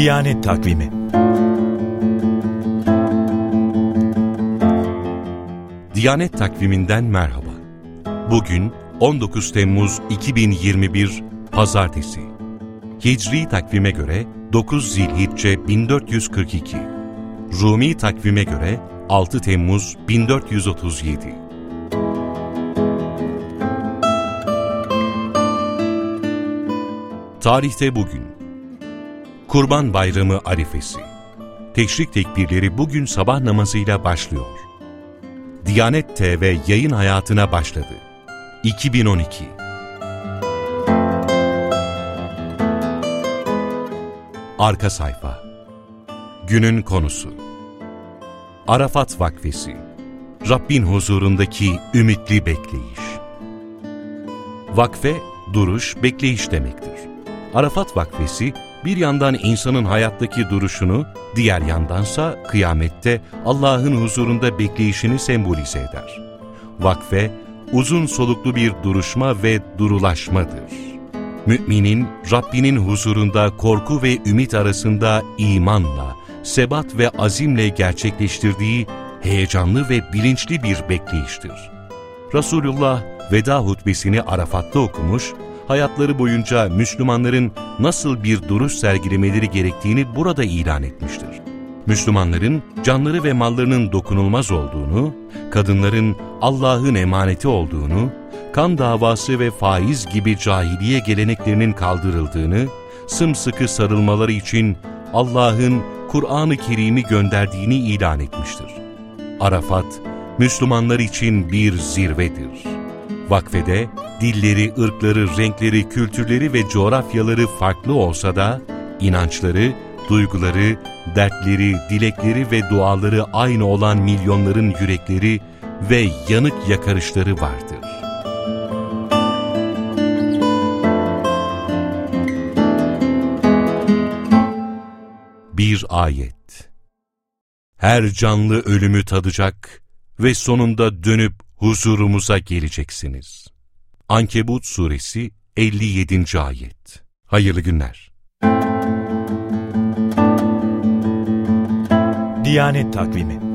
Diyanet Takvimi. Diyanet Takvimi'nden merhaba. Bugün 19 Temmuz 2021 Pazartesi. Hicri takvime göre 9 Zilhicce 1442. Rumi takvime göre 6 Temmuz 1437. Tarihte bugün. Kurban Bayramı arifesi. Teşrik tekbirleri bugün sabah namazıyla başlıyor. Diyanet TV yayın hayatına başladı. 2012. Arka sayfa. Günün konusu. Arafat Vakfesi. Rabbin huzurundaki ümitli bekleyiş. Vakfe, duruş, bekleyiş demektir. Arafat Vakfesi, bir yandan insanın hayattaki duruşunu, diğer yandansa kıyamette Allah'ın huzurunda bekleyişini sembolize eder. Vakfe, uzun soluklu bir duruşma ve durulaşmadır. Müminin, Rabbinin huzurunda korku ve ümit arasında imanla, sebat ve azimle gerçekleştirdiği heyecanlı ve bilinçli bir bekleyiştir. Resulullah, veda hutbesini Arafat'ta okumuş, hayatları boyunca Müslümanların nasıl bir duruş sergilemeleri gerektiğini burada ilan etmiştir. Müslümanların canları ve mallarının dokunulmaz olduğunu, kadınların Allah'ın emaneti olduğunu, kan davası ve faiz gibi cahiliye geleneklerinin kaldırıldığını, sımsıkı sarılmaları için Allah'ın Kur'an-ı Kerim'i gönderdiğini ilan etmiştir. Arafat, Müslümanlar için bir zirvedir. Vakfede dilleri, ırkları, renkleri, kültürleri ve coğrafyaları farklı olsa da inançları, duyguları, dertleri, dilekleri ve duaları aynı olan milyonların yürekleri ve yanık yakarışları vardır. Bir ayet. Her canlı ölümü tadacak ve sonunda dönüp huzurumuza geleceksiniz. Ankebut Suresi 57. ayet. Hayırlı günler. Diyanet Takvimi.